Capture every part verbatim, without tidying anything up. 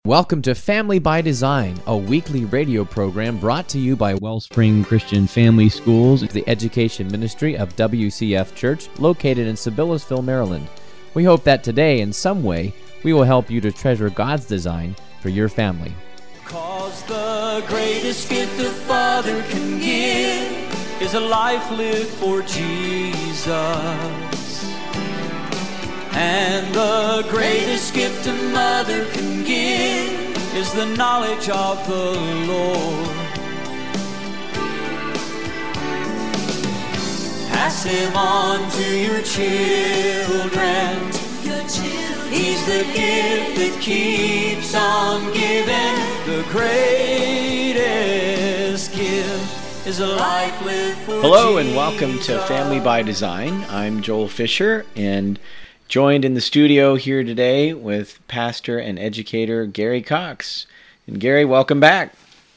Welcome to Family by Design, a weekly radio program brought to you by Wellspring Christian Family Schools, the education ministry of W C F Church, located in Sibyllesville, Maryland. We hope that today, in some way, we will help you to treasure God's design for your family. 'Cause the greatest gift a father can give is a life lived for Jesus. And the greatest gift a mother can give is the knowledge of the Lord. Pass him on to your children. Your children. He's the gift that keeps on giving. The greatest gift is a life lived for Hello Jesus. And welcome to Family by Design. I'm Joel Fisher, and joined in the studio here today with pastor and educator Gary Cox. And Gary, welcome back.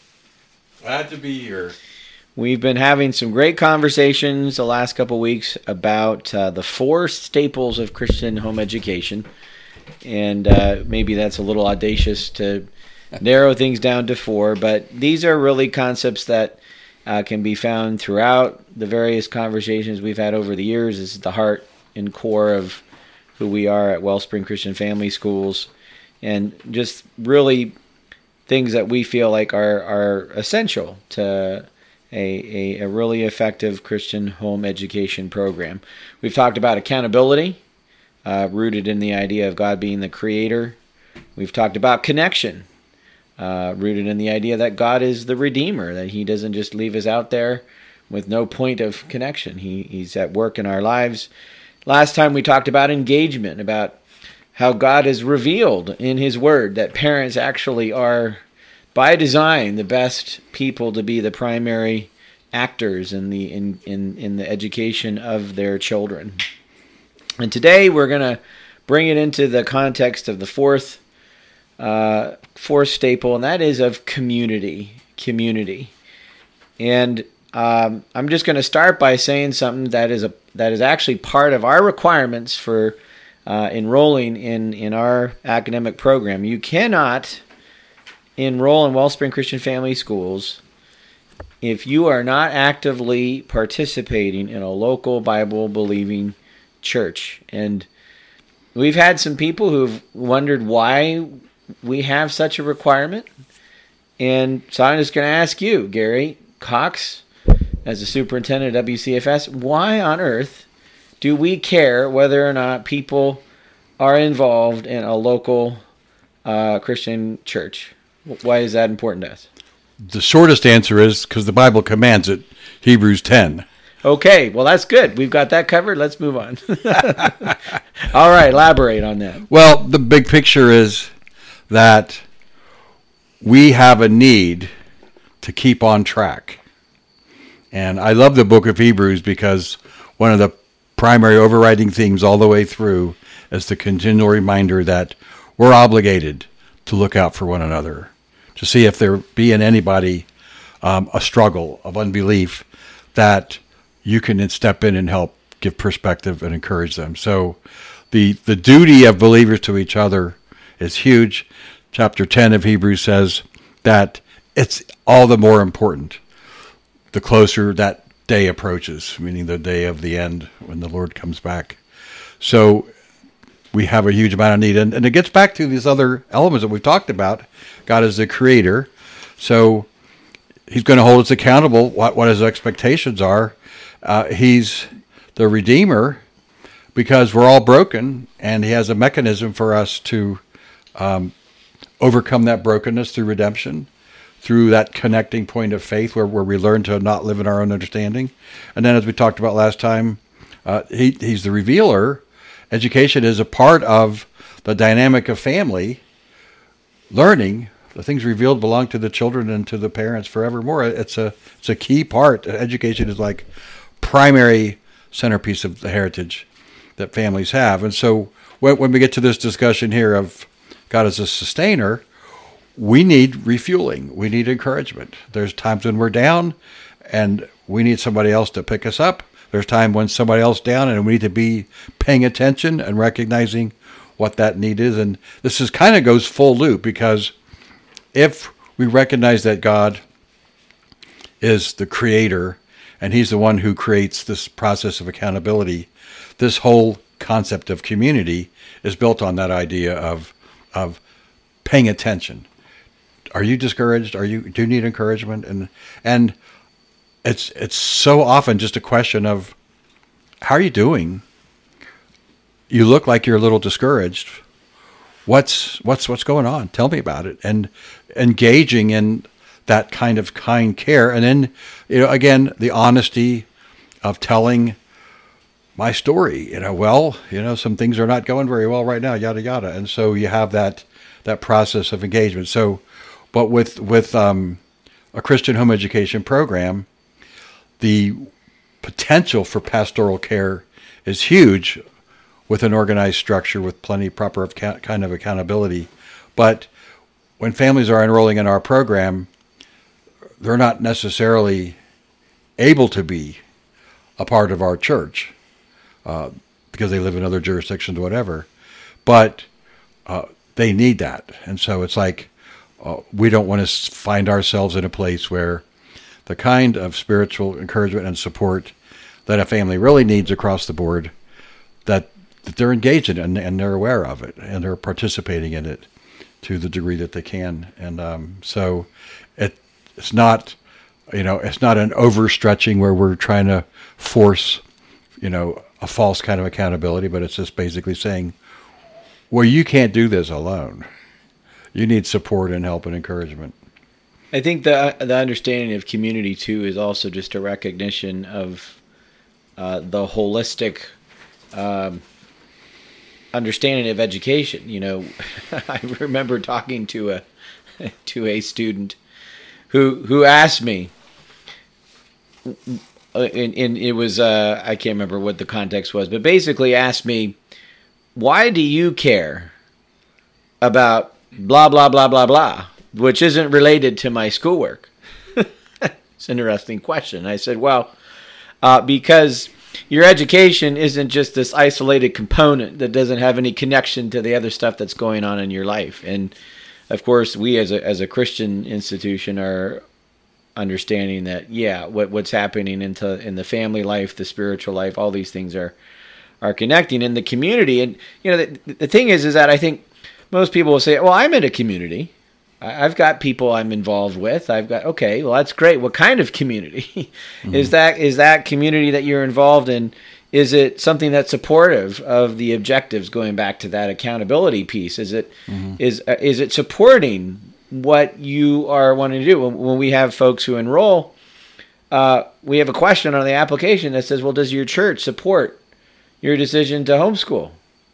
Glad to be here. We've been having some great conversations the last couple of weeks about uh, the four staples of Christian home education. And uh, maybe that's a little audacious to narrow things down to four, but these are really concepts that uh, can be found throughout the various conversations we've had over the years. This is the heart and core of who we are at Wellspring Christian Family Schools, and just really things that we feel like are, are essential to a, a, a really effective Christian home education program. We've talked about accountability, uh, rooted in the idea of God being the creator. We've talked about connection, uh, rooted in the idea that God is the redeemer, that he doesn't just leave us out there with no point of connection. He, he's at work in our lives. Last time we talked about engagement, about how God has revealed in his word that parents actually are, by design, the best people to be the primary actors in the in, in, in the education of their children. And today we're going to bring it into the context of the fourth, uh, fourth staple, and that is of community. Community. And Um, I'm just going to start by saying something that is a that is actually part of our requirements for uh, enrolling in, in our academic program. You cannot enroll in Wellspring Christian Family Schools if you are not actively participating in a local Bible-believing church. And we've had some people who've wondered why we have such a requirement. And so I'm just going to ask you, Gary Cox, as a superintendent at W C F S, why on earth do we care whether or not people are involved in a local uh, Christian church? Why is that important to us? The shortest answer is because the Bible commands it, Hebrews ten. Okay, well, that's good. We've got that covered. Let's move on. All right, elaborate on that. Well, the big picture is that we have a need to keep on track. And I love the book of Hebrews because one of the primary overriding themes all the way through is the continual reminder that we're obligated to look out for one another, to see if there be in anybody um, a struggle of unbelief, that you can step in and help give perspective and encourage them. So the, the duty of believers to each other is huge. Chapter ten of Hebrews says that it's all the more important the closer that day approaches, meaning the day of the end when the Lord comes back. So we have a huge amount of need. And, and it gets back to these other elements that we've talked about. God is the creator. So he's going to hold us accountable, what, what his expectations are. Uh, he's the redeemer because we're all broken, and he has a mechanism for us to um, overcome that brokenness through redemption, through that connecting point of faith where, where we learn to not live in our own understanding. And then, as we talked about last time, uh, he, he's the revealer. Education is a part of the dynamic of family. Learning, the things revealed belong to the children and to the parents forevermore. It's a, it's a key part. Education is like primary centerpiece of the heritage that families have. And so when, when we get to this discussion here of God as a sustainer, we need refueling. We need encouragement. There's times when we're down and we need somebody else to pick us up. There's time when somebody else down and we need to be paying attention and recognizing what that need is. And this is kind of goes full loop because if we recognize that God is the creator and he's the one who creates this process of accountability, this whole concept of community is built on that idea of of paying attention. Are you discouraged? Are you do you need encouragement? And and it's it's so often just a question of, how are you doing? You look like you're a little discouraged. What's what's what's going on? Tell me about it. And engaging in that kind of kind care, and then, you know, again, the honesty of telling my story. You know, well, you know, some things are not going very well right now, yada yada, and so you have that that process of engagement. So, but with with um, a Christian home education program, the potential for pastoral care is huge with an organized structure with plenty proper of ca- kind of accountability. But when families are enrolling in our program, they're not necessarily able to be a part of our church uh, because they live in other jurisdictions or whatever. But uh, they need that. And so it's like uh, we don't want to find ourselves in a place where the kind of spiritual encouragement and support that a family really needs across the board, that, that they're engaged in and, and they're aware of it and they're participating in it to the degree that they can. And um, so it it's not, you know, it's not an overstretching where we're trying to force, you know, a false kind of accountability, but it's just basically saying, well, you can't do this alone. You need support and help and encouragement. I think the the understanding of community too is also just a recognition of uh, the holistic um, understanding of education. You know, I remember talking to a to a student who who asked me, and, and it was uh, I can't remember what the context was, but basically asked me, why do you care about blah blah blah blah blah, which isn't related to my schoolwork? It's an interesting question. I said, well, uh, because your education isn't just this isolated component that doesn't have any connection to the other stuff that's going on in your life. And of course, we as a as a Christian institution are understanding that, yeah, what what's happening into in the family life, the spiritual life, all these things are are connecting in the community. And you know, the, the thing is, is that I think most people will say, well, I'm in a community. I've got people I'm involved with. I've got, okay, well, that's great. What kind of community? Mm-hmm. Is that is that community that you're involved in? Is it something that's supportive of the objectives, going back to that accountability piece? Is it mm-hmm. is uh, is it supporting what you are wanting to do? When, when we have folks who enroll, uh, we have a question on the application that says, well, does your church support your decision to homeschool?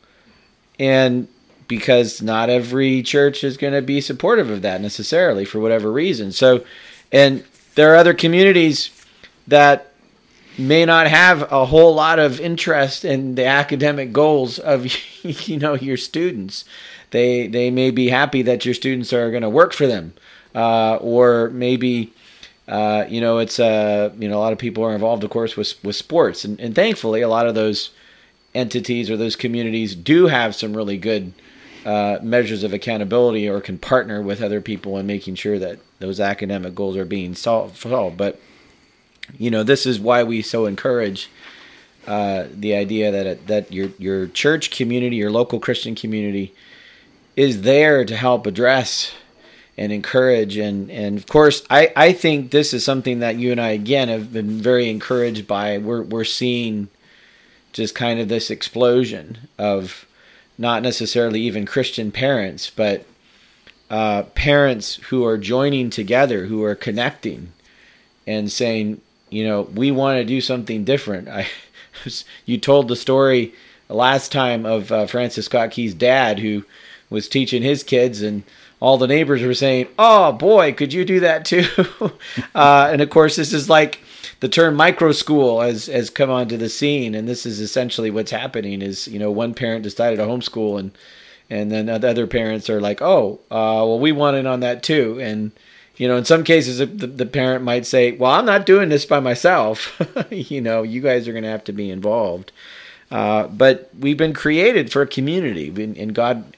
And because not every church is going to be supportive of that necessarily for whatever reason. So, and there are other communities that may not have a whole lot of interest in the academic goals of, you know, your students. They they may be happy that your students are going to work for them, uh, or maybe, uh, you know, it's uh, you know, a lot of people are involved, of course, with with sports, and, and thankfully, a lot of those entities or those communities do have some really good Uh, measures of accountability, or can partner with other people in making sure that those academic goals are being solved. But, you know, this is why we so encourage uh, the idea that it, that your your church community, your local Christian community, is there to help address and encourage. And, and of course, I, I think this is something that you and I, again, have been very encouraged by. We're we're seeing just kind of this explosion of not necessarily even Christian parents, but uh, parents who are joining together, who are connecting and saying, you know, we want to do something different. I, you told the story last time of uh, Francis Scott Key's dad, who was teaching his kids, and all the neighbors were saying, oh boy, could you do that too? uh, and of course, this is like the term micro school has, has come onto the scene, and this is essentially what's happening is, you know, one parent decided to homeschool, and and then the other parents are like, oh, uh, well, we want in on that too. And, you know, in some cases, the, the parent might say, well, I'm not doing this by myself. You know, you guys are going to have to be involved. Uh, but we've been created for a community, and God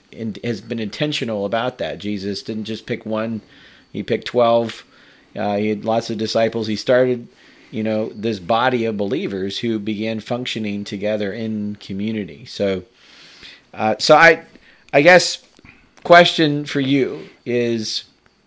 in, has been intentional about that. Jesus didn't just pick one; he picked twelve. Uh, he had lots of disciples. He started, you know, this body of believers who began functioning together in community. So, uh, so I, I guess, question for you is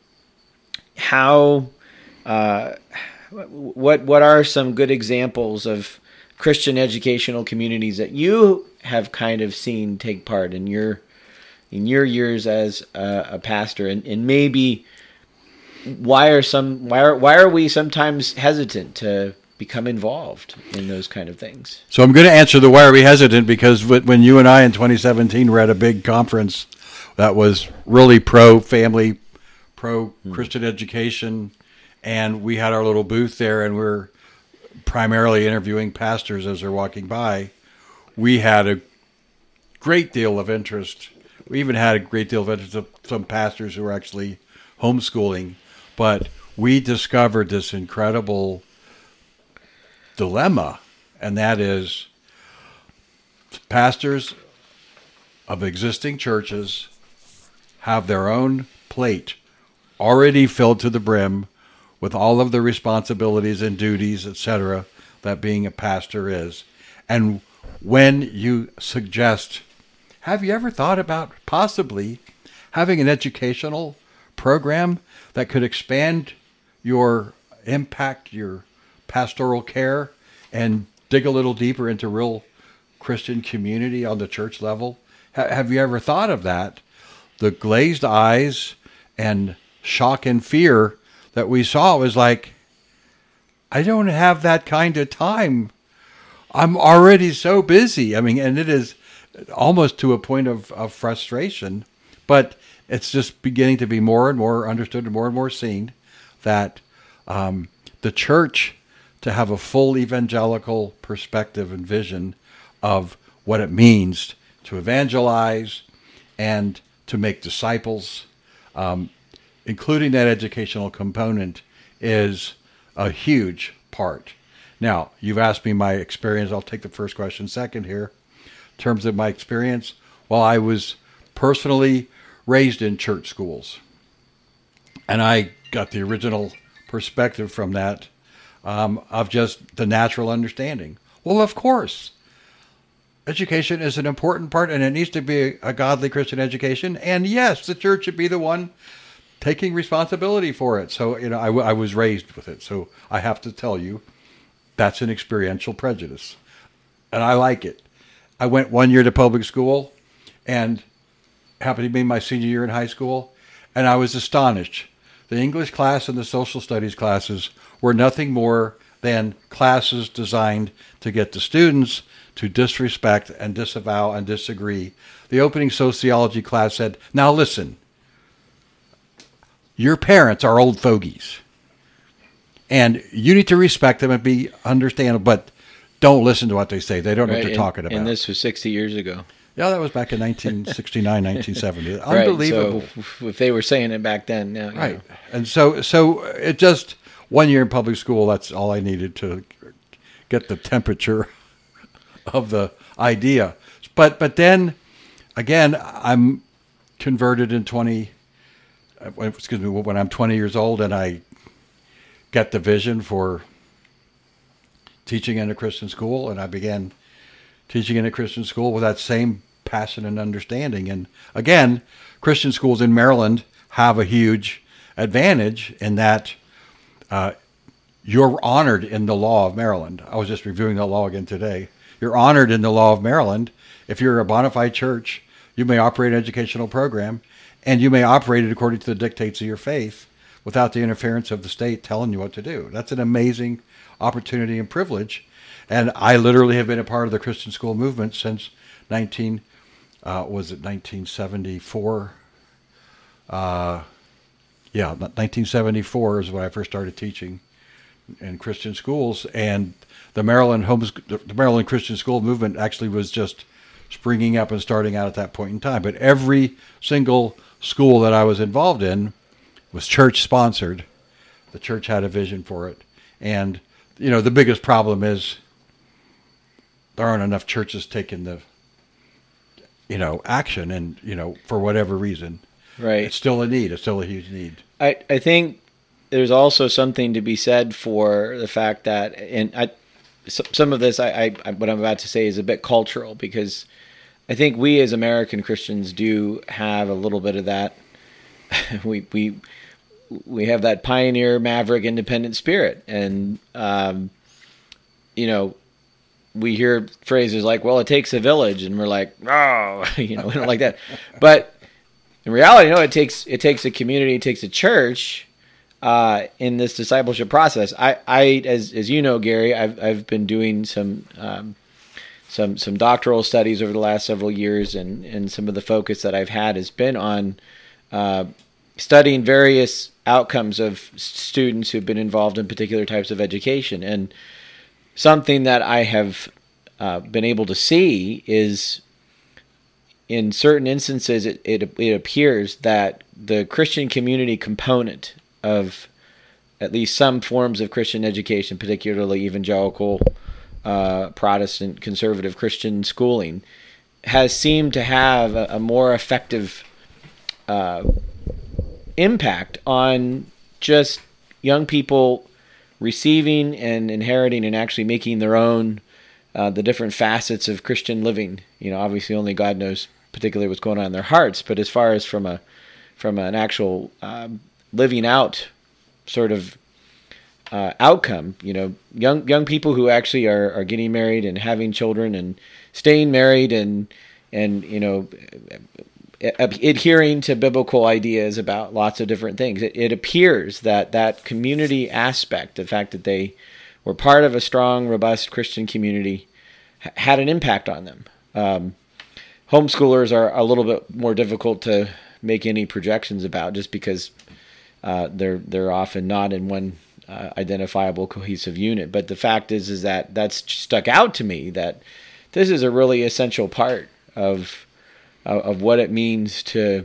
how, uh, what what are some good examples of Christian educational communities that you have kind of seen take part in your in your years as a, a pastor, and, and maybe why are some why are why are we sometimes hesitant to become involved in those kind of things? So I'm going to answer the why are we hesitant, because when you and I in twenty seventeen were at a big conference that was really pro-family, pro-Christian mm. education, and we had our little booth there, and we're primarily interviewing pastors as they're walking by, we had a great deal of interest. We even had a great deal of interest of some pastors who were actually homeschooling, but we discovered this incredible dilemma, and that is pastors of existing churches have their own plate already filled to the brim with all of the responsibilities and duties, et cetera, that being a pastor is. And when you suggest, have you ever thought about possibly having an educational program that could expand your impact, your pastoral care, and dig a little deeper into real Christian community on the church level? Ha- have you ever thought of that? The glazed eyes and shock and fear that we saw was like, I don't have that kind of time. I'm already so busy. I mean, and it is almost to a point of, of frustration, but it's just beginning to be more and more understood and more and more seen that um, the church, to have a full evangelical perspective and vision of what it means to evangelize and to make disciples, um, including that educational component, is a huge part. Now, you've asked me my experience. I'll take the first question second here. In terms of my experience, well, I was personally raised in church schools, and I got the original perspective from that um, of just the natural understanding. Well, of course, education is an important part, and it needs to be a, a godly Christian education. And yes, the church should be the one taking responsibility for it. So, you know, I, w- I was raised with it. So I have to tell you, that's an experiential prejudice. And I like it. I went one year to public school, and happened to be my senior year in high school, and I was astonished. The English class and the social studies classes were nothing more than classes designed to get the students to disrespect and disavow and disagree. The opening sociology class said, now listen, your parents are old fogies, and you need to respect them and be understandable, but don't listen to what they say. They don't know right, what they're and, talking about. And this was sixty years ago. Yeah, that was back in nineteen sixty-nine, nineteen seventy. Unbelievable. Right, so if they were saying it back then, now, right. know. And so, so it just one year in public school. That's all I needed to get the temperature of the idea. But but then again, I'm converted in twenty. Excuse me, when I'm twenty years old, and I get the vision for teaching in a Christian school, and I began teaching in a Christian school with that same passion and understanding. And again, Christian schools in Maryland have a huge advantage in that uh, you're honored in the law of Maryland. I was just reviewing the law again today. You're honored in the law of Maryland. If you're a bona fide church, you may operate an educational program, and you may operate it according to the dictates of your faith without the interference of the state telling you what to do. That's an amazing opportunity and privilege. And I literally have been a part of the Christian school movement since nineteen uh, was it nineteen seventy-four? Uh, yeah, nineteen seventy-four is when I first started teaching in Christian schools, and the Maryland homes the Maryland Christian school movement actually was just springing up and starting out at that point in time. But every single school that I was involved in was church sponsored. The church had a vision for it, and you know the biggest problem is there aren't enough churches taking the you know, action, and you know, for whatever reason, right, it's still a need. It's still a huge need. I I think there's also something to be said for the fact that, and I, some of this I, I what I'm about to say is a bit cultural, because I think we as American Christians do have a little bit of that. we we we have that pioneer, maverick, independent spirit, and um, you know, we hear phrases like, "Well, it takes a village," and we're like, "Oh," you know, we don't like that. But in reality, no, it takes it takes a community, it takes a church uh, in this discipleship process. I, I, as as you know, Gary, I've I've been doing some um, some some doctoral studies over the last several years, and and some of the focus that I've had has been on uh, studying various outcomes of students who've been involved in particular types of education. And something that I have uh, been able to see is, in certain instances, it, it it appears that the Christian community component of at least some forms of Christian education, particularly evangelical, uh, Protestant, conservative Christian schooling, has seemed to have a, a more effective uh, impact on just young people receiving and inheriting and actually making their own uh, the different facets of Christian living. You know, obviously only God knows particularly what's going on in their hearts, but as far as from a from an actual um, living out sort of uh, outcome, you know, young young people who actually are, are getting married and having children and staying married and and you know, adhering to biblical ideas about lots of different things. It, it appears that that community aspect, the fact that they were part of a strong, robust Christian community, ha- had an impact on them. Um, homeschoolers are a little bit more difficult to make any projections about, just because uh, they're they're often not in one uh, identifiable, cohesive unit. But the fact is, is that that's stuck out to me, that this is a really essential part of of what it means to,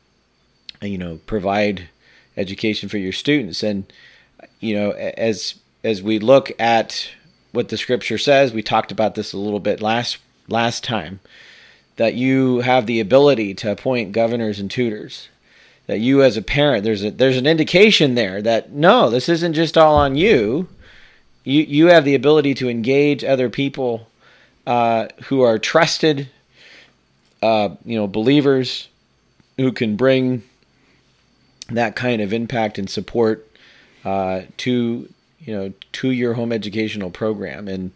you know, provide education for your students. And, you know, as as we look at what the Scripture says, we talked about this a little bit last last time, that you have the ability to appoint governors and tutors, that you as a parent, there's a there's an indication there that, no, this isn't just all on you. You, you have the ability to engage other people uh, who are trusted, Uh, you know, believers who can bring that kind of impact and support uh, to, you know, to your home educational program. And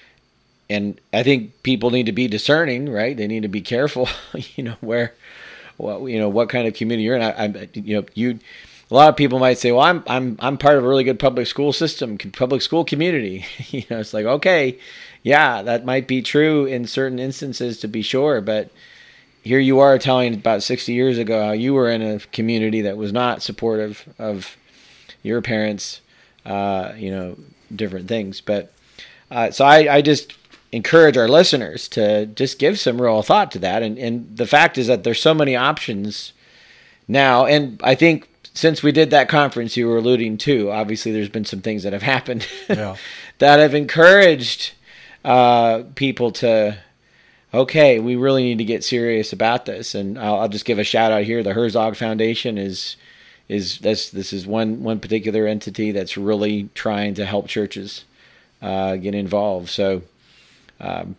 and I think people need to be discerning, right? They need to be careful, you know, where, well, you know, what kind of community you're in. I, I, you know, you, a lot of people might say, well, I'm I'm I'm part of a really good public school system, public school community. You know, it's like, okay, yeah, that might be true in certain instances, to be sure, but here you are telling about sixty years ago how you were in a community that was not supportive of your parents, uh, you know, different things. But uh, so I, I just encourage our listeners to just give some real thought to that. And, and the fact is that there's so many options now. And I think since we did that conference you were alluding to, obviously there's been some things that have happened yeah. that have encouraged uh, people to, okay, we really need to get serious about this. And I'll, I'll just give a shout out here. The Herzog Foundation is is this this is one one particular entity that's really trying to help churches uh, get involved. So, um,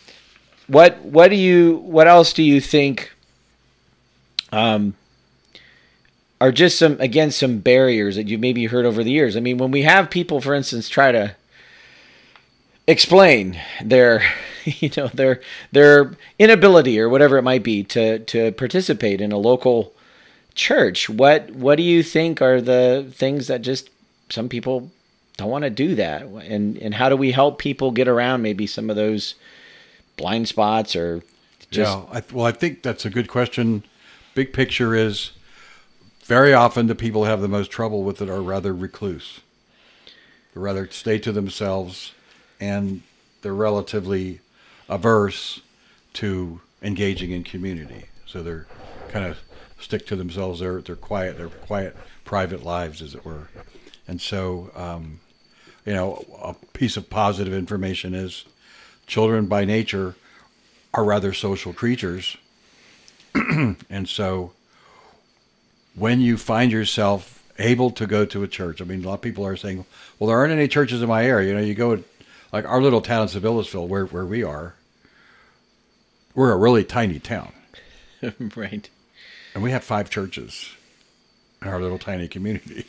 what what do you what else do you think um, are just some again some barriers that you maybe heard over the years? I mean, when we have people, for instance, try to explain their you know their their inability or whatever it might be to to participate in a local church, what what do you think are the things that just some people don't want to do that, and and how do we help people get around maybe some of those blind spots? Or just yeah I, well I think that's a good question. Big picture is, very often the people who have the most trouble with it are rather recluse. They rather stay to themselves, and they're relatively averse to engaging in community. So they're kind of stick to themselves. They're they're quiet. They're quiet, private lives, as it were. And so, um, you know, a piece of positive information is children by nature are rather social creatures, And so when you find yourself able to go to a church, I mean, a lot of people are saying, well, there aren't any churches in my area. You know, you go, like our little town in Sibyllesville, where, where we are, we're a really tiny town. Right. And we have five churches in our little tiny community.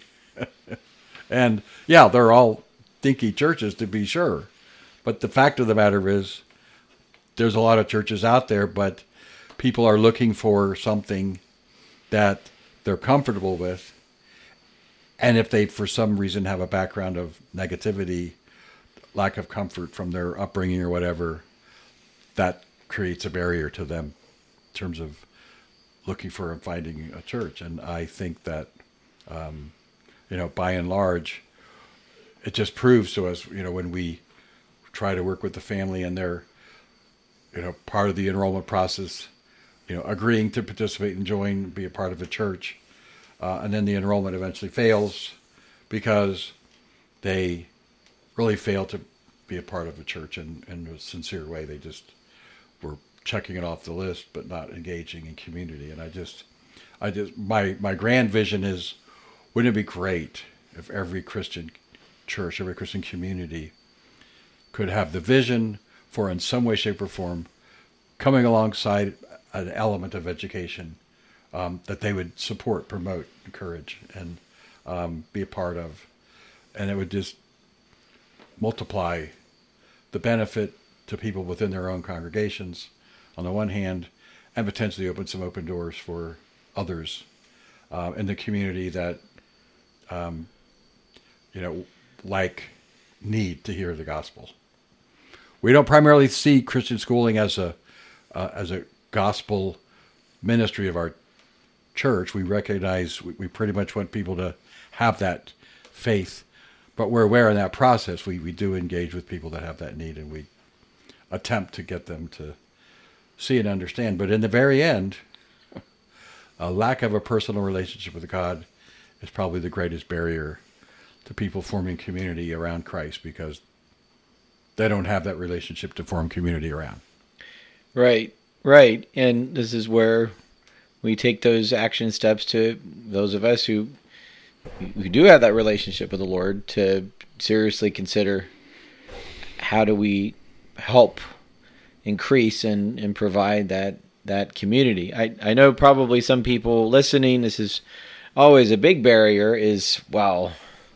And yeah, they're all dinky churches, to be sure. But the fact of the matter is, there's a lot of churches out there, but people are looking for something that they're comfortable with. And if they, for some reason, have a background of negativity, lack of comfort from their upbringing or whatever, that creates a barrier to them in terms of looking for and finding a church. And I think that, um, you know, by and large, it just proves to us, you know, when we try to work with the family and they're, you know, part of the enrollment process, you know, agreeing to participate and join, be a part of a church, uh, and then the enrollment eventually fails because they really fail to be a part of a church in, in a sincere way. They just were checking it off the list, but not engaging in community. And I just, I just, my, my grand vision is, wouldn't it be great if every Christian church, every Christian community could have the vision for, in some way, shape, or form, coming alongside an element of education um, that they would support, promote, encourage, and um, be a part of. And it would just multiply the benefit to people within their own congregations, on the one hand, and potentially open some open doors for others uh, in the community that, um, you know, like, need to hear the gospel. We don't primarily see Christian schooling as a uh, as a gospel ministry of our church. We recognize we, we pretty much want people to have that faith, but we're aware in that process we, we do engage with people that have that need, and we attempt to get them to see and understand. But in the very end, a lack of a personal relationship with God is probably the greatest barrier to people forming community around Christ, because they don't have that relationship to form community around. Right, right. And this is where we take those action steps to those of us who who do have that relationship with the Lord to seriously consider, how do we help increase and, and provide that, that community. I, I know probably some people listening, this is always a big barrier, is, well,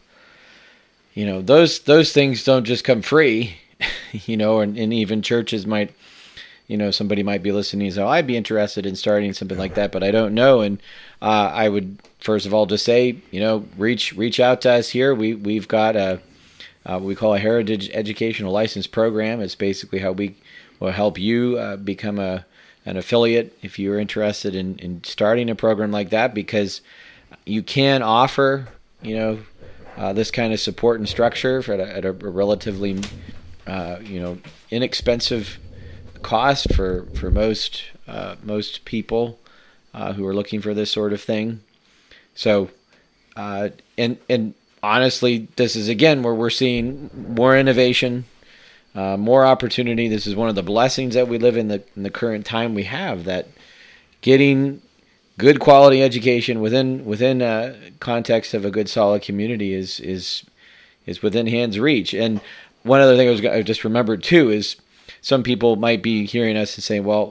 you know, those those things don't just come free, you know, and, and even churches might, you know, somebody might be listening and say, oh, I'd be interested in starting something like that, but I don't know. And uh, I would, first of all, just say, you know, reach reach out to us here. We, we've got a, uh, what we call a Heritage Educational License Program. It's basically how we will help you uh, become a an affiliate if you're interested in, in starting a program like that, because you can offer, you know, Uh, this kind of support and structure for at a, at a relatively, uh, you know, inexpensive cost for for most uh, most people uh, who are looking for this sort of thing. So, uh, and and honestly, this is again where we're seeing more innovation, uh, more opportunity. This is one of the blessings that we live in the in the current time we have, that getting good quality education within within a context of a good solid community is is is within hand's reach. And one other thing I, was, I just remembered too is some people might be hearing us and saying, well,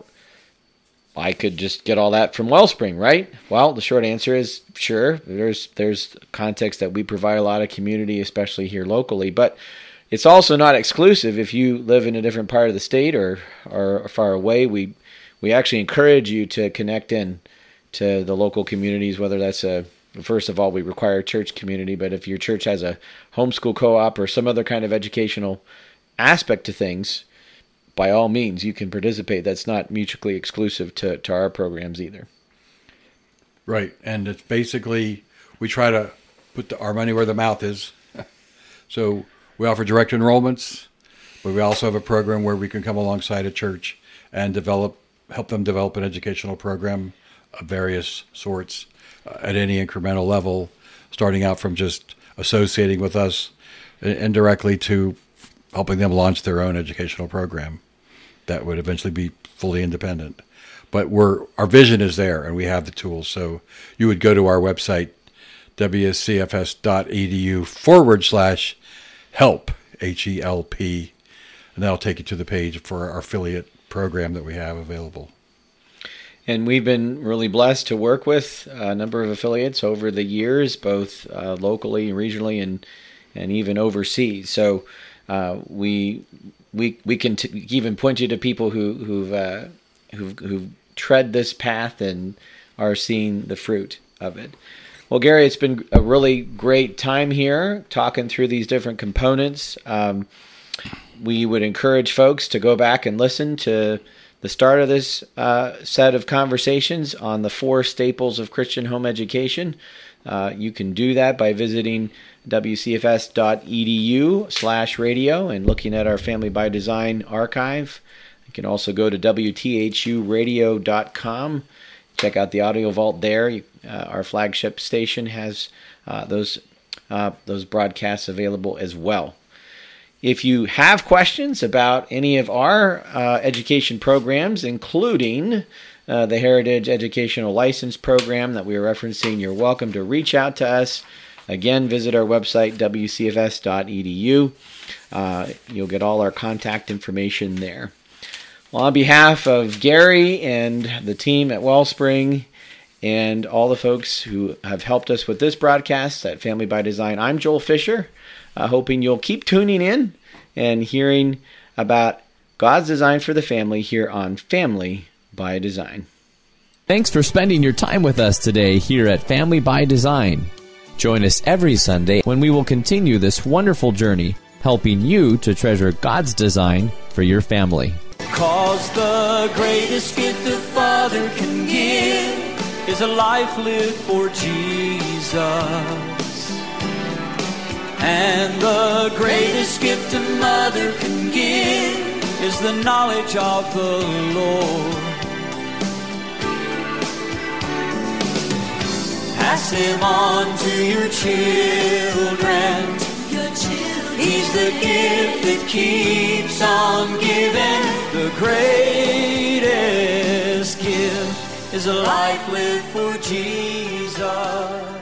I could just get all that from Wellspring, right? Well, the short answer is sure. There's there's context that we provide a lot of community, especially here locally, but it's also not exclusive. If you live in a different part of the state or or far away, we we actually encourage you to connect in to the local communities, whether that's a, first of all, we require church community, but if your church has a homeschool co-op or some other kind of educational aspect to things, by all means, you can participate. That's not mutually exclusive to, to our programs either. Right. And it's basically, we try to put the, our money where the mouth is. So we offer direct enrollments, but we also have a program where we can come alongside a church and develop, help them develop an educational program of various sorts uh, at any incremental level, starting out from just associating with us indirectly to helping them launch their own educational program that would eventually be fully independent. but we're our vision is there, and we have the tools. So you would go to our website, w c f s dot e d u forward slash help, H E L P, and that'll take you to the page for our affiliate program that we have available. And we've been really blessed to work with a number of affiliates over the years, both uh, locally, regionally, and and even overseas. So uh, we we we can t- even point you to people who who've, uh, who've who've tread this path and are seeing the fruit of it. Well, Gary, it's been a really great time here talking through these different components. Um, we would encourage folks to go back and listen to the start of this uh, set of conversations on the four staples of Christian home education. Uh, you can do that by visiting w c f s dot e d u slash radio and looking at our Family by Design archive. You can also go to w t h u radio dot com. Check out the Audio Vault there. You, uh, our flagship station has uh, those uh, those broadcasts available as well. If you have questions about any of our uh, education programs, including uh, the Heritage Educational License Program that we are referencing, you're welcome to reach out to us. Again, visit our website, w c f s dot e d u. Uh, you'll get all our contact information there. Well, on behalf of Gary and the team at Wellspring and all the folks who have helped us with this broadcast at Family by Design, I'm Joel Fisher. Uh, hoping you'll keep tuning in and hearing about God's design for the family here on Family by Design. Thanks for spending your time with us today here at Family by Design. Join us every Sunday when we will continue this wonderful journey, helping you to treasure God's design for your family. 'Cause the greatest gift a father can give is a life lived for Jesus. And the greatest gift a mother can give is the knowledge of the Lord. Pass him on to your children. Your children. He's the gift that keeps on giving. The greatest gift is a life lived for Jesus.